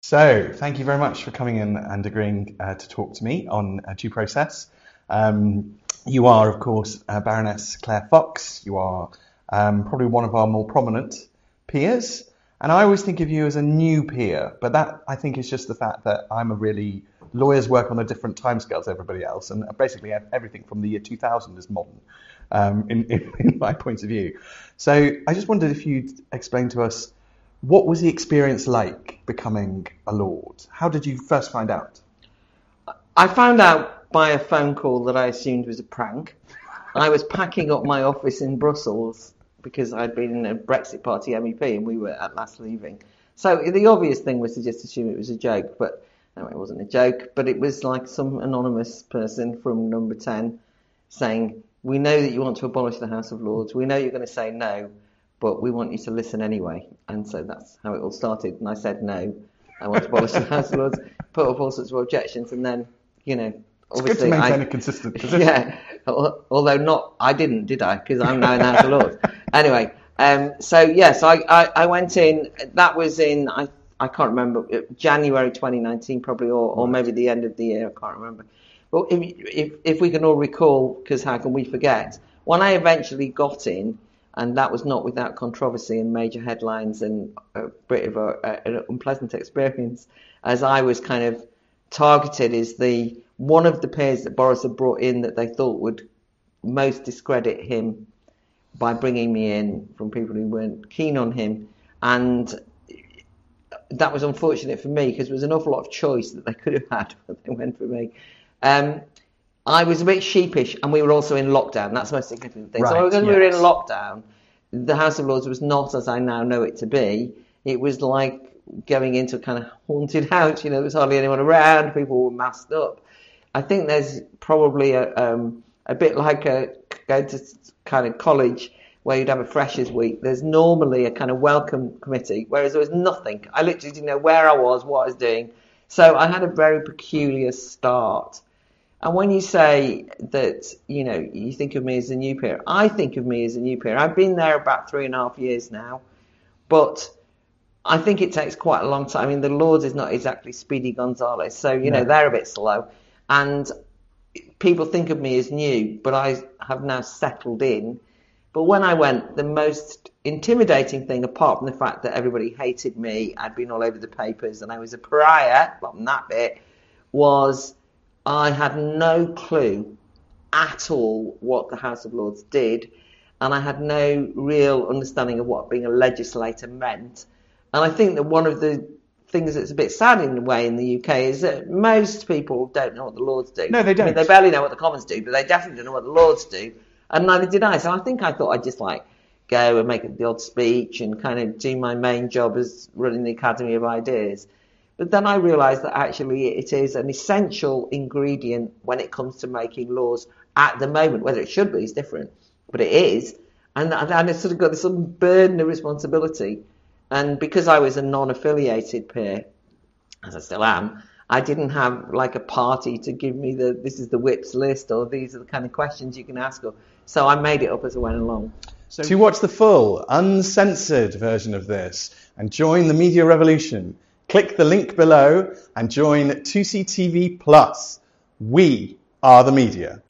So, thank you very much for coming in and agreeing to talk to me on due process. You are, of course, Baroness Claire Fox. You are probably one of our more prominent peers. And I always think of you as a new peer, but that, I think, is just the fact that lawyers work on a different timescale to everybody else, and basically everything from the year 2000 is modern, in my point of view. So I just wondered if you'd explain to us, what was the experience like becoming a Lord? How did you first find out? I found out by a phone call that I assumed was a prank. I was packing up my office in Brussels because I'd been a Brexit Party MEP and we were at last leaving. So the obvious thing was to just assume it was a joke, but no, it wasn't a joke. But it was like some anonymous person from Number 10 saying, "We know that you want to abolish the House of Lords. We know you're going to say no, but we want you to listen anyway." And so that's how it all started. And I said, no, I want to abolish the House of Lords, put up all sorts of objections. And then, it's good to maintain a consistent position. Yeah, although I didn't, did I? Because I'm now in the House of Lords. Anyway, so yes, I went in, that was in, I can't remember, January 2019 probably, or maybe the end of the year, I can't remember. But if we can all recall, because how can we forget, when I eventually got in, and that was not without controversy and major headlines and a bit of an unpleasant experience, as I was kind of targeted as one of the peers that Boris had brought in that they thought would most discredit him by bringing me in from people who weren't keen on him. And that was unfortunate for me because there was an awful lot of choice that they could have had, but they went for me. I was a bit sheepish, and we were also in lockdown. That's the most significant thing. Right, so when yes. we were in lockdown, the House of Lords was not as I now know it to be. It was like going into a kind of haunted house. There was hardly anyone around. People were masked up. I think there's probably a bit like going to kind of college where you'd have a freshers week. There's normally a kind of welcome committee, whereas there was nothing. I literally didn't know where I was, what I was doing. So I had a very peculiar start. And when you say that, you think of me as a new peer, I think of me as a new peer. I've been there about 3.5 years now, but I think it takes quite a long time. I mean, the Lords is not exactly Speedy Gonzales, so, No. They're a bit slow. And people think of me as new, but I have now settled in. But when I went, the most intimidating thing, apart from the fact that everybody hated me, I'd been all over the papers and I was a pariah, apart from that bit, was I had no clue at all what the House of Lords did, and I had no real understanding of what being a legislator meant. And I think that one of the things that's a bit sad in a way in the UK is that most people don't know what the Lords do. No, they don't. I mean, they barely know what the Commons do, but they definitely don't know what the Lords do, and neither did I. So I thought I'd just go and make the odd speech and kind of do my main job as running the Academy of Ideas. But then I realised that actually it is an essential ingredient when it comes to making laws at the moment. Whether it should be is different, but it is. And I sort of got this sort of burden of responsibility. And because I was a non-affiliated peer, as I still am, I didn't have like a party to give me this is the whips list, or these are the kind of questions you can ask. So I made it up as I went along. So to watch the full, uncensored version of this and join the media revolution, click the link below and join 2CTV Plus. We are the media.